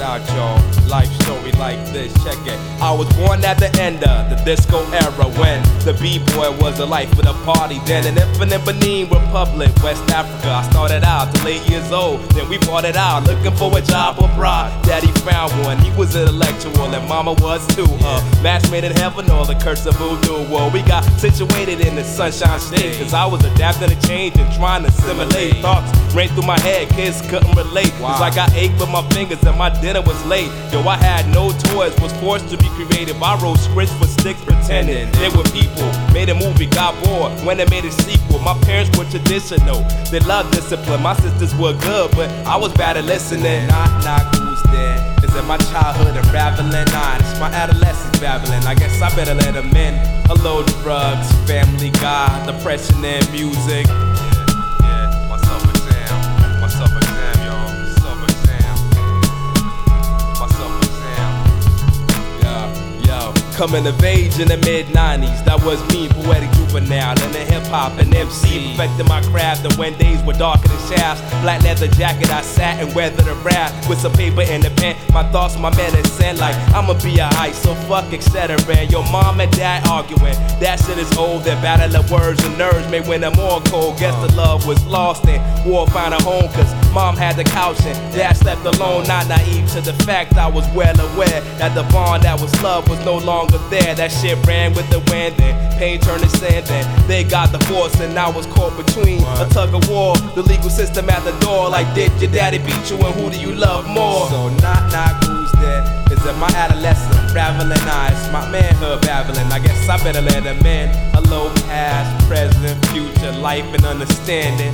out, y'all. Life story like this, check it. I was born at the end of the disco era when the B-boy was the life of the party. Then in infinite Benin Republic, West Africa, I started out till 8 years old. Then we bought it out, looking for a job abroad. Daddy found one, he was intellectual, and mama was too. Match made in heaven or the curse of voodoo. Well, we got situated in the Sunshine State, cause I was adapting to change and trying to assimilate. Thoughts ran through my head, kids couldn't relate. Cause I got ache with my fingers and my dinner was late. Yo, I had no toys, was forced to be creative. I wrote scripts for sticks pretending they were people. Made a movie, got bored when they made a sequel. My parents were traditional, they loved discipline. My sisters were good, but I was bad at listening. Knock, who's there? Is it my childhood unraveling? Nah, it's my adolescence babbling. I guess I better let them in. Hello, drugs, family, God, depression and music. Coming of age in the mid-90s, that was me, poetic juvenile, and the hip-hop and MC, perfecting my craft. And when days were darker than shafts, black leather jacket, I sat and weathered a rap with some paper and a pen. My thoughts, my medicine, like I'ma be alright, so fuck etc. Your mom and dad arguing, that shit is old. That battle of words and nerves made when I'm more cold. Guess the love was lost and war found a home, cause mom had the couch and dad slept alone. Not naive to the fact I was well aware that the bond that was love was no longer there. That shit ran with the wind and pain turned to sand. Then they got divorced and I was caught between a tug of war, the legal system at the door. Like, did your daddy beat you and who do you love more? So knock, who's there? Is it my adolescence raveling? Nah, it's my manhood babbling. I guess I better let him in. Hello, past, present, future, life and understanding.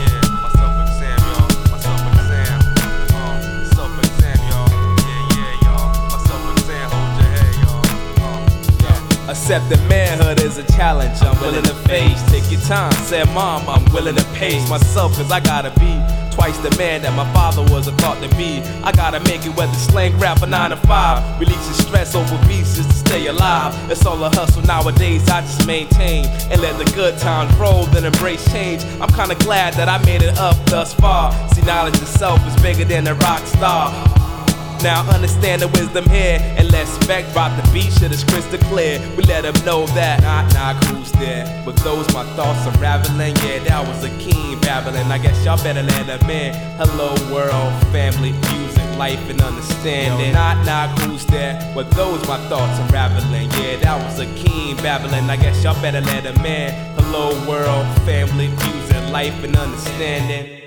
Accepting manhood is a challenge I'm willing to face. Take your time, said mom, I'm willing to pace myself, cause I gotta be twice the man that my father was a thought to be. I gotta make it whether slang, rap or 9 to 5. Releasing stress over beats just to stay alive. It's all a hustle nowadays, I just maintain and let the good times roll, then embrace change. I'm kinda glad that I made it up thus far. See, knowledge itself is bigger than a rock star. Now understand the wisdom here, and let spec drop the beat, shit is crystal clear. We let them know that knock, who's there? With those my thoughts unraveling, yeah, that was a king babbling. I guess y'all better let them in. Hello world, family, music, life and understanding. Knock, who's there? With those my thoughts unraveling, yeah, that was a king babbling. I guess y'all better let them in. Hello world, family, music, life and understanding.